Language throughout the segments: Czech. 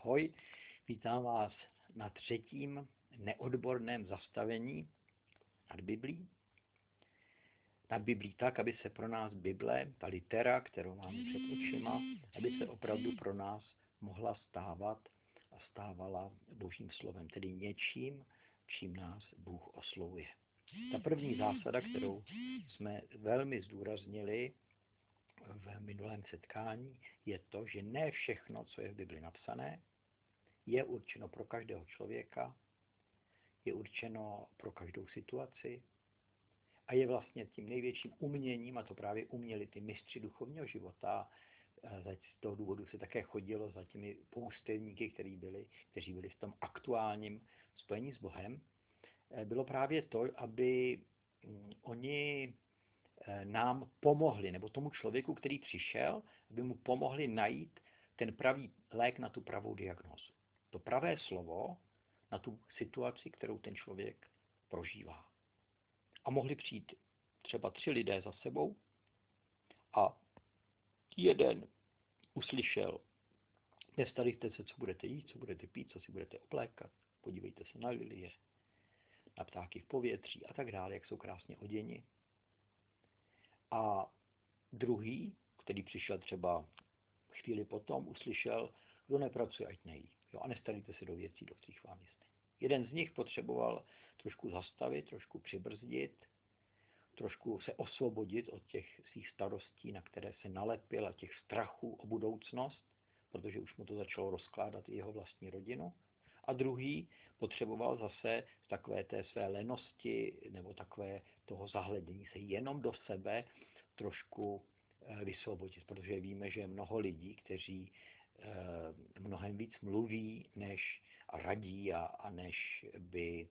Ahoj, vítám vás na třetím neodborném zastavení nad Biblí. Nad Biblí tak, aby se pro nás Bible, ta litera, kterou máme před očima, aby se opravdu pro nás mohla stávat a stávala Božím slovem, tedy něčím, čím nás Bůh oslovuje. Ta první zásada, kterou jsme velmi zdůraznili v minulém setkání, je to, že ne všechno, co je v Bibli napsané, je určeno pro každého člověka, je určeno pro každou situaci a je vlastně tím největším uměním, a to právě uměli ty mistři duchovního života. Z toho důvodu se také chodilo za těmi poustevníky, kteří byli v tom aktuálním spojení s Bohem. Bylo právě to, aby oni nám pomohli, nebo tomu člověku, který přišel, aby mu pomohli najít ten pravý lék na tu pravou diagnózu. To pravé slovo na tu situaci, kterou ten člověk prožívá. A mohli přijít třeba 3 lidé za sebou a jeden uslyšel: nestarejte se, co budete jít, co budete pít, co si budete oblékat, podívejte se na lilie, na ptáky v povětří a tak dále, jak jsou krásně oděni. A druhý, který přišel třeba chvíli potom, uslyšel: kdo nepracuje, ať nejí. Jo, a nestarejte se do věcí, do kterých vám jste. Jeden z nich potřeboval trošku zastavit, trošku přibrzdit, trošku se osvobodit od těch svých starostí, na které se nalepil, a těch strachů o budoucnost, protože už mu to začalo rozkládat i jeho vlastní rodinu. A druhý potřeboval zase z takové té své lenosti nebo takové toho zahledění se jenom do sebe trošku vysvobodit, protože víme, že je mnoho lidí, kteří mnohem víc mluví, než radí a než by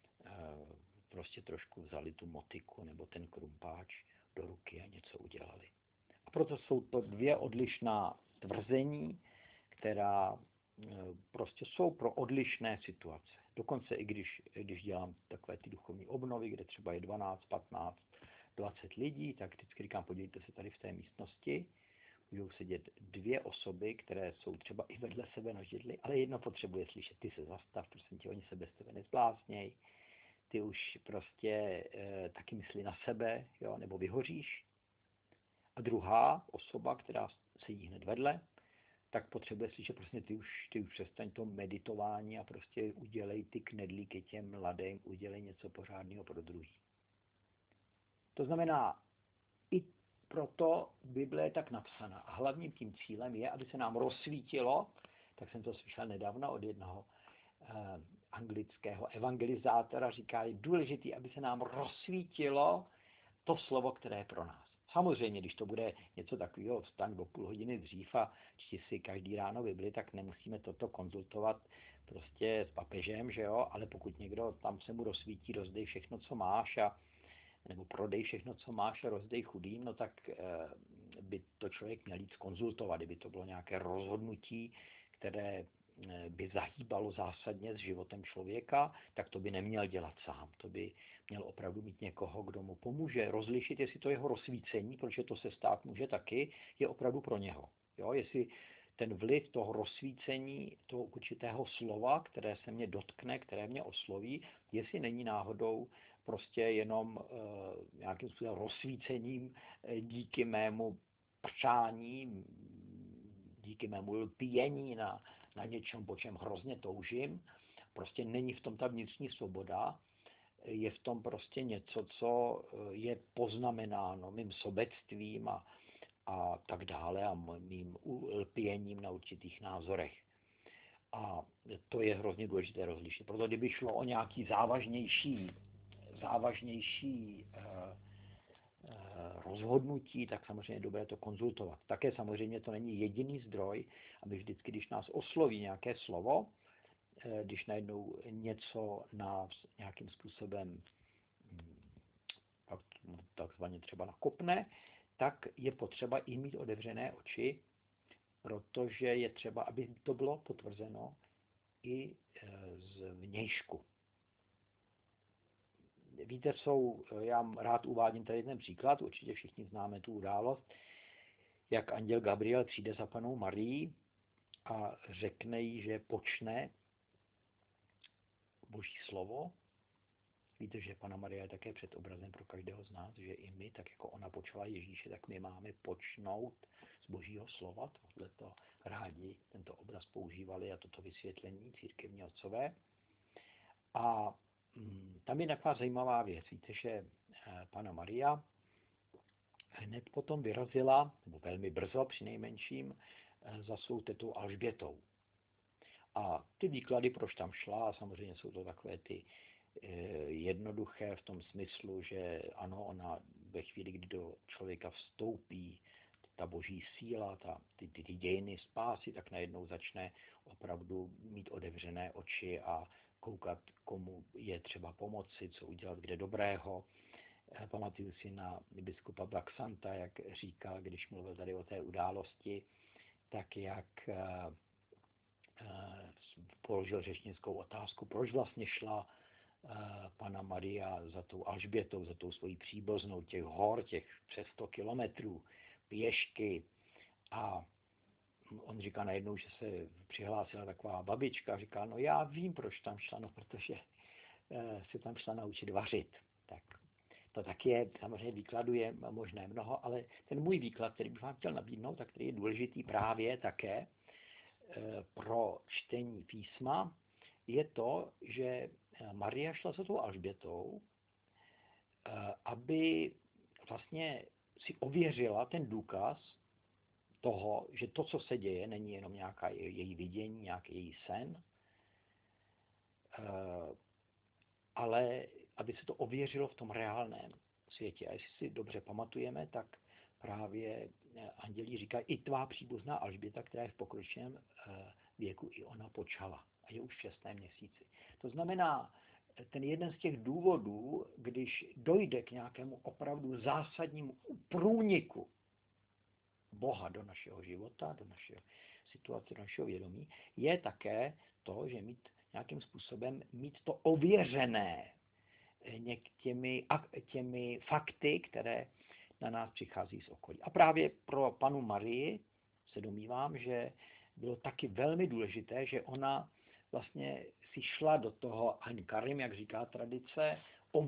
prostě trošku vzali tu motiku nebo ten krumpáč do ruky a něco udělali. A proto jsou to 2 odlišná tvrzení, která prostě jsou pro odlišné situace. Dokonce i když dělám takové ty duchovní obnovy, kde třeba je 12, 15, 20 lidí, tak vždycky říkám: podívejte se, tady v té místnosti můžou sedět 2 osoby, které jsou třeba i vedle sebe na židli, ale jedno potřebuje slyšet: ty se zastav, prosím tě, oni se bez tebe nezblázněj, ty už prostě taky myslí na sebe, jo, nebo vyhoříš. A druhá osoba, která sedí hned vedle, tak potřebuje slyšet: prostě ty už přestaň to meditování a prostě udělej ty knedlíky těm mladým, udělej něco pořádného pro druhý. To znamená, i proto Bible je tak napsaná. A hlavním tím cílem je, aby se nám rozsvítilo, tak jsem to slyšel nedávno od jednoho anglického evangelizátora, říká: je důležité, aby se nám rozsvítilo to slovo, které je pro nás. Samozřejmě, když to bude něco takového, vstaň o půl hodiny dřív a čti si každý ráno Bibli, tak nemusíme toto konzultovat prostě s papežem, že jo, ale pokud někdo tam se mu rozsvítí: rozdej všechno, co máš, nebo prodej všechno, co máš, a rozdej chudým, no tak by to člověk měl jít konzultovat, kdyby to bylo nějaké rozhodnutí, které by zahýbalo zásadně s životem člověka, tak to by neměl dělat sám. To by měl opravdu mít někoho, kdo mu pomůže rozlišit, jestli to jeho rozsvícení, protože to se stát může taky, je opravdu pro něho. Jo, jestli ten vliv toho rozsvícení, toho určitého slova, které se mě dotkne, které mě osloví, jestli není náhodou prostě jenom nějakým způsobem rozsvícením díky mému přání, díky mému lpění na něčem, po čem hrozně toužím. Prostě není v tom ta vnitřní svoboda, je v tom prostě něco, co je poznamenáno mým sobectvím a tak dále a mým lpěním na určitých názorech. A to je hrozně důležité rozlišit. Proto kdyby šlo o nějaký závažnější rozhodnutí, tak samozřejmě je dobré to konzultovat. Také samozřejmě to není jediný zdroj, aby vždycky, když nás osloví nějaké slovo, když najednou něco nás nějakým způsobem takzvaně třeba nakopne, tak je třeba i mít otevřené oči, protože je třeba, aby to bylo potvrzeno i z vnějšku. Víte, já rád uvádím tady jeden příklad, určitě všichni známe tu událost, jak anděl Gabriel přijde za Pannou Marií a řekne jí, že počne Boží slovo. Víte, že Panna Maria je také předobrazem pro každého z nás, že i my, tak jako ona počala Ježíše, tak my máme počnout z Božího slova. Tohleto rádi tento obraz používali a toto vysvětlení církevní otcové. A tam je taková zajímavá věc. Víte, že Panna Maria hned potom vyrazila, nebo velmi brzo přinejmenším, za svou tetou Alžbětou. A ty výklady, proč tam šla, samozřejmě jsou to takové ty jednoduché v tom smyslu, že ano, ona ve chvíli, kdy do člověka vstoupí ta boží síla, ty dějiny spásy, tak najednou začne opravdu mít otevřené oči a koukat, komu je třeba pomoci, co udělat, kde dobrého. Pamatuju si na biskupa Blacksanta, jak říkal, když mluvil tady o té události, tak jak položil řečnickou otázku, proč vlastně šla Panna Maria za tou Alžbětou, za tou svojí příbuznou, těch hor, těch přes 100 kilometrů, pěšky. A on říká najednou, že se přihlásila taková babička a říká, no já vím, proč tam šla, no protože se tam šla naučit vařit. Tak to tak je, samozřejmě výkladu je možné mnoho, ale ten můj výklad, který bych vám chtěl nabídnout, a který je důležitý právě také pro čtení písma, je to, že Maria šla za tou Alžbětou, aby vlastně si ověřila ten důkaz toho, že to, co se děje, není jenom nějaká její vidění, nějaký její sen, ale aby se to ověřilo v tom reálném světě. A jestli si dobře pamatujeme, tak právě andělí říká, i tvá příbuzná Alžběta, která je v pokročilém věku, i ona počala a je už v 6. měsíci. To znamená, ten jeden z těch důvodů, když dojde k nějakému opravdu zásadnímu průniku Boha do našeho života, do našeho situace, do našeho vědomí, je také to, že nějakým způsobem mít to ověřené těmi fakty, které na nás přichází z okolí. A právě pro Pannu Marii se domnívám, že bylo taky velmi důležité, že ona vlastně si šla do toho Ankarim, jak říká tradice,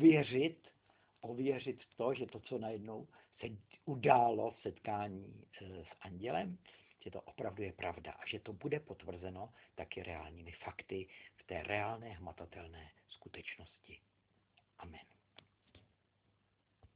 ověřit to, že to, co najednou se událo v setkání s andělem, že to opravdu je pravda a že to bude potvrzeno taky reálnými fakty v té reálné hmatatelné skutečnosti. Amen.